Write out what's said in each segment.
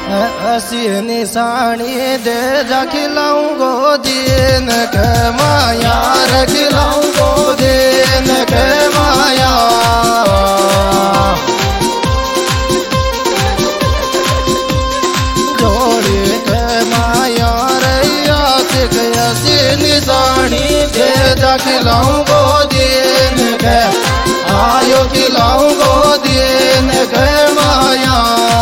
ऐसी निशानी दे जा खिलाऊं गोदीन के माया रे खिलाऊं गोदीन के माया जोड़ी के माया रे आशिक ऐसी निशानी दे जा खिलाऊं गोदीन के आयो खिलाऊं गोदीन के माया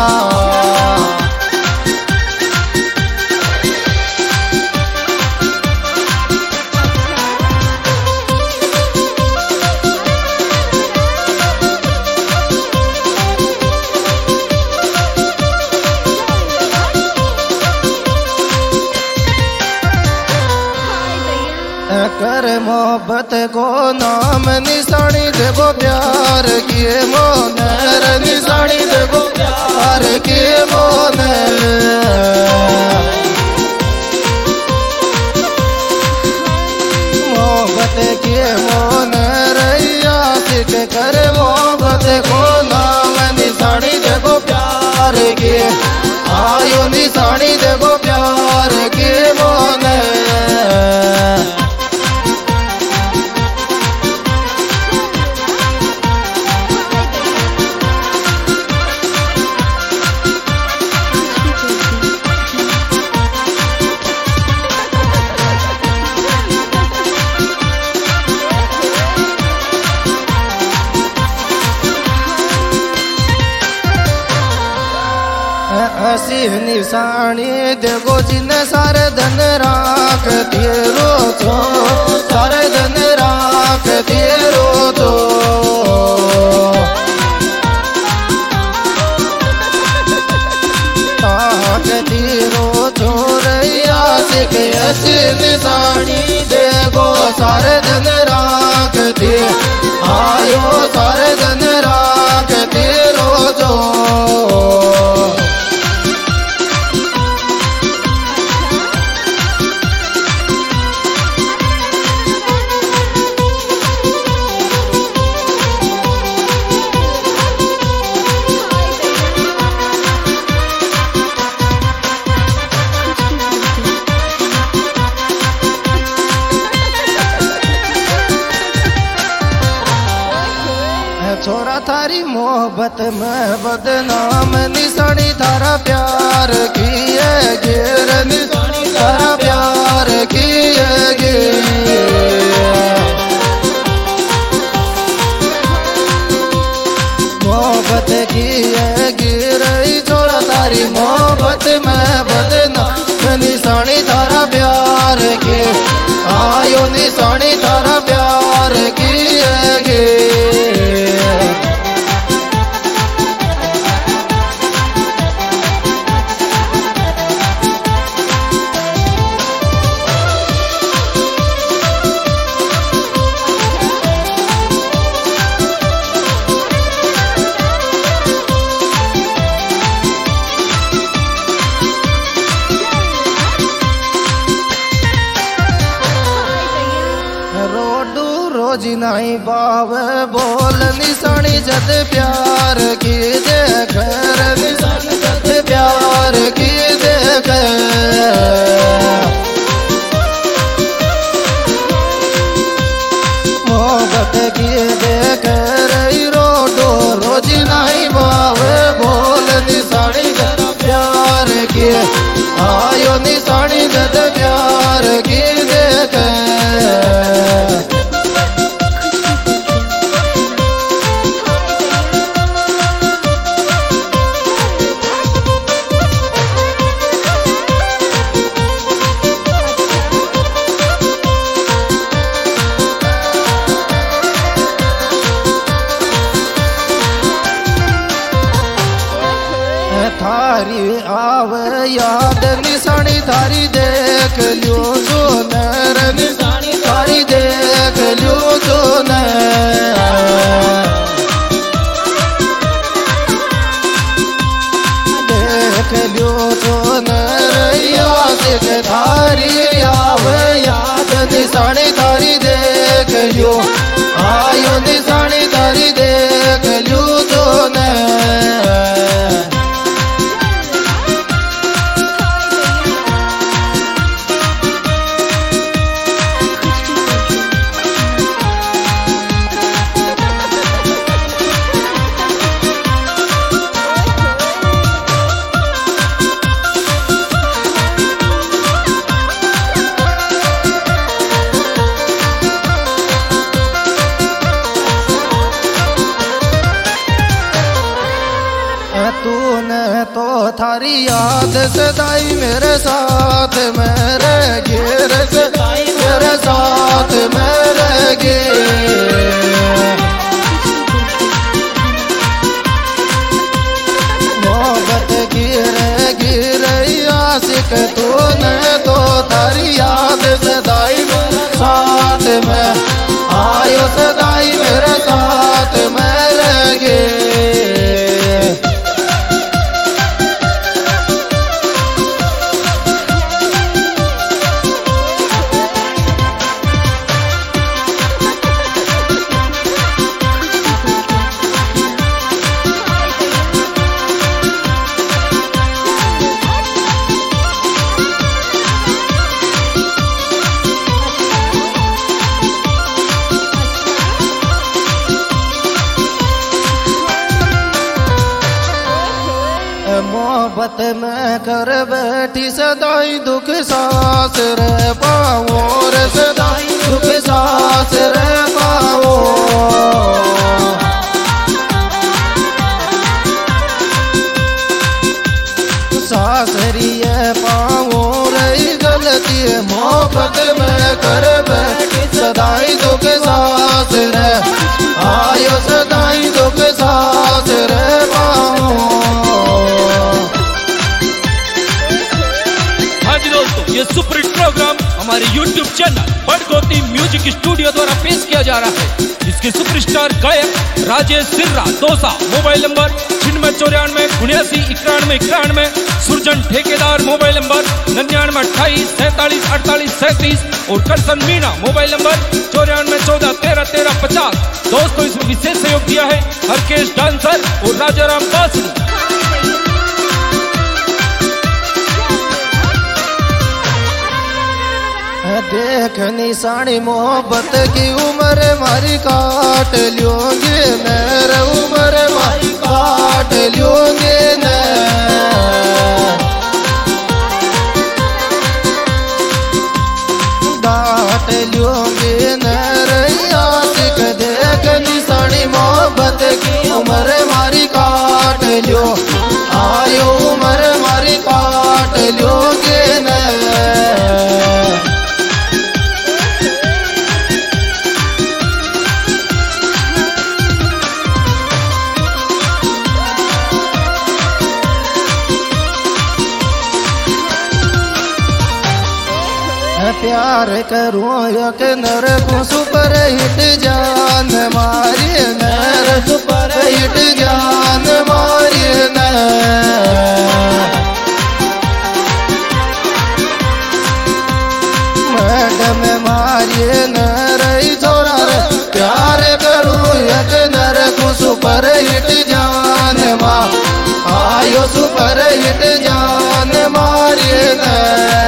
कर मोहब्बत को नाम निशानी देखो प्यार किए मोनर निशानी देखो प्यार किए मोनर मोहब्बत किए मोनर आशिक कर मोहब्बत को नाम निशानी देखो प्यार किए आयो निशानी देखो प्यार किए मोनर ऐसी निशानी देखो जिन्हें सारे धन राख तेरो तो सारे धन राख तेरो तो ताक तेरो तो रैया से ऐसी निशानी देखो सारे धन राख ते आयो सारे धन राख तेरो तो छोरा थारी मोहब्बत में बदनाम निशानी थारा प्यार किए गिर निशानी थारा प्यार किए गिर मोहब्बत किए गिर छोरा थारी मोहब्बत में बदनाम निशानी थारा प्यार किए आयो निशानी थारा प्यार किए गिर रोजी नहीं बावे बोल निशानी जद प्यार की देख निशानी जद प्यार की देख मोहब्बत की देख रही रोडो रोजी नहीं बावे बोल निशानी जद प्यार की आयो निशानी जद प्यार की देख थारी आवे याद निशानी थारी देख लियो जो नर निशानी थारी देख लियो जो देख लियो जो नर याद थारी आवे याद निशानी थारी देख लियो आयो निशानी थारी देख लियो जो नर तारी याद सदाई मेरे साथ मेरे घेर सदाई मेरे साथ मेरे घेर मोहब्बत गिरे गिरे आशिक तूने तो तारी याद सदाई मेरे साथ में आयो सदाई मेरे साथ मेरे घेर मोहब्बत में कर बैठी सदाई दुख सांस रे पाओ रे सदाई दुख सांस रे पाओ सासरी है पाओ रे गलती है मोहब्बत में कर बैठी सदाई दुख सांस रे आयो सदाई दुख सांस रे पाओ। ये सुपर हिट प्रोग्राम हमारे YouTube channel Badgoti music studio द्वारा पेश किया जा रहा है। इसके सुपरस्टार गायक राजेश सिर्रा दोसा, मोबाइल नंबर 9694 सुरजन ठेकेदार, मोबाइल नंबर 9928 47 48 37 और करसन मीणा, मोबाइल नंबर 94 14 13 13 50। दोस्तों इसमें विशेष सहयोग दिया है हरकेश डांसर और राजाराम बासरी। देख निशानी मोहब्बत की उम्र मारी काट लोगे मेरे उम्र मारी काट लोगे न काट लोगे न आशिक देख निशानी मोहब्बत की उम्र मारी काट लो आयो उम्र मारी काट लोगे न प्यार करूं एक नर को सुपर हिट जान मारिए नर सुपर हिट जान मारिए न मैडम मारिए नर छोरा प्यार करूं एक नर को सुपर हिट जान माँ आयो सुपर हिट जान मारिए न